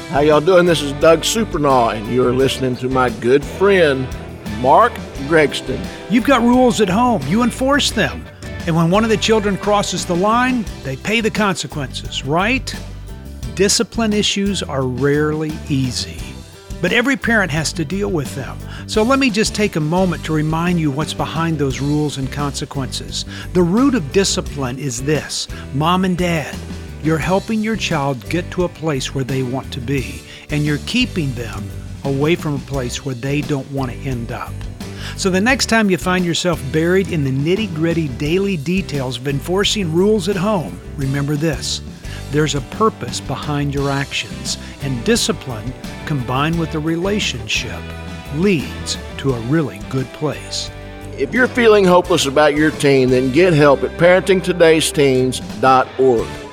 How y'all doing? This is Doug Supernaw, and you're listening to my good friend, Mark Gregston. You've got rules at home. You enforce them. And when one of the children crosses the line, they pay the consequences, right? Discipline issues are rarely easy, but every parent has to deal with them. So let me just take a moment to remind you what's behind those rules and consequences. The root of discipline is this: Mom and Dad, you're helping your child get to a place where they want to be, and you're keeping them away from a place where they don't want to end up. So the next time you find yourself buried in the nitty-gritty daily details of enforcing rules at home, remember this: there's a purpose behind your actions, and discipline combined with a relationship leads to a really good place. If you're feeling hopeless about your teen, then get help at parentingtodaysteens.org.